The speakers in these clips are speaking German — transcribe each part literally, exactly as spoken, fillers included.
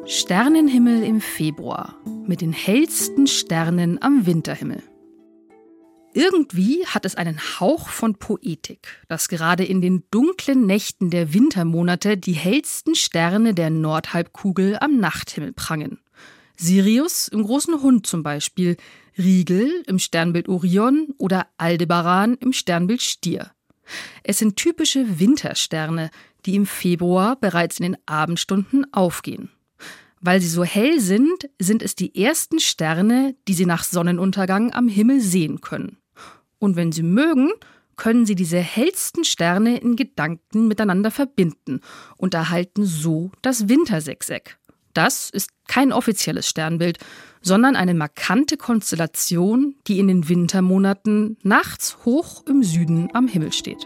Sternenhimmel im Februar mit den hellsten Sternen am Winterhimmel. Irgendwie hat es einen Hauch von Poetik, dass gerade in den dunklen Nächten der Wintermonate die hellsten Sterne der Nordhalbkugel am Nachthimmel prangen. Sirius im großen Hund zum Beispiel, Rigel im Sternbild Orion oder Aldebaran im Sternbild Stier. Es sind typische Wintersterne, die im Februar bereits in den Abendstunden aufgehen. Weil sie so hell sind, sind es die ersten Sterne, die Sie nach Sonnenuntergang am Himmel sehen können. Und wenn Sie mögen, können Sie diese hellsten Sterne in Gedanken miteinander verbinden und erhalten so das Wintersechseck. Das ist kein offizielles Sternbild, sondern eine markante Konstellation, die in den Wintermonaten nachts hoch im Süden am Himmel steht.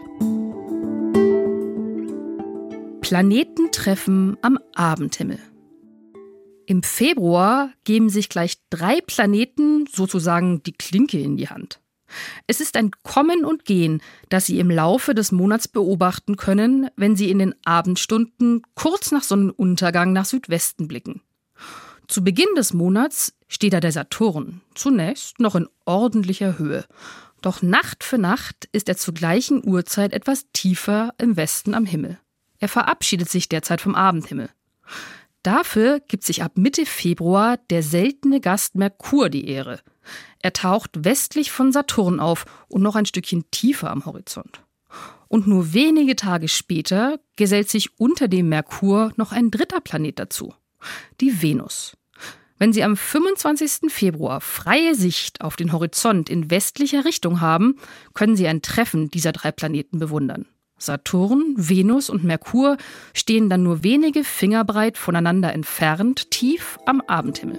Planetentreffen am Abendhimmel. Im Februar geben sich gleich drei Planeten sozusagen die Klinke in die Hand. Es ist ein Kommen und Gehen, das Sie im Laufe des Monats beobachten können, wenn Sie in den Abendstunden kurz nach Sonnenuntergang nach Südwesten blicken. Zu Beginn des Monats steht da der Saturn, zunächst noch in ordentlicher Höhe. Doch Nacht für Nacht ist er zur gleichen Uhrzeit etwas tiefer im Westen am Himmel. Er verabschiedet sich derzeit vom Abendhimmel. Dafür gibt sich ab Mitte Februar der seltene Gast Merkur die Ehre. Er taucht westlich von Saturn auf und noch ein Stückchen tiefer am Horizont. Und nur wenige Tage später gesellt sich unter dem Merkur noch ein dritter Planet dazu, die Venus. Wenn Sie am fünfundzwanzigsten Februar freie Sicht auf den Horizont in westlicher Richtung haben, können Sie ein Treffen dieser drei Planeten bewundern. Saturn, Venus und Merkur stehen dann nur wenige Fingerbreit voneinander entfernt, tief am Abendhimmel.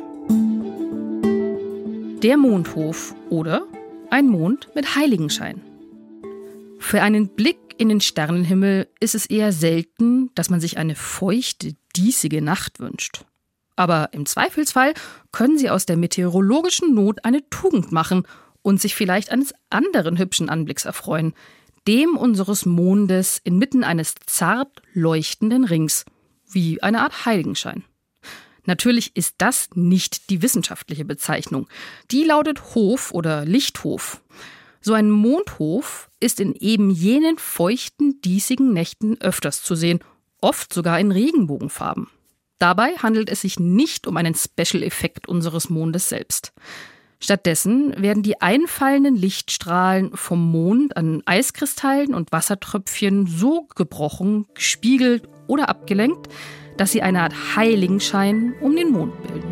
Der Mondhof oder ein Mond mit Heiligenschein. Für einen Blick in den Sternenhimmel ist es eher selten, dass man sich eine feuchte, diesige Nacht wünscht. Aber im Zweifelsfall können Sie aus der meteorologischen Not eine Tugend machen und sich vielleicht eines anderen hübschen Anblicks erfreuen, dem unseres Mondes inmitten eines zart leuchtenden Rings, wie eine Art Heiligenschein. Natürlich ist das nicht die wissenschaftliche Bezeichnung. Die lautet Hof oder Lichthof. So ein Mondhof ist in eben jenen feuchten, diesigen Nächten öfters zu sehen, oft sogar in Regenbogenfarben. Dabei handelt es sich nicht um einen Special-Effekt unseres Mondes selbst. Stattdessen werden die einfallenden Lichtstrahlen vom Mond an Eiskristallen und Wassertröpfchen so gebrochen, gespiegelt oder abgelenkt, dass sie eine Art Heiligenschein um den Mond bilden.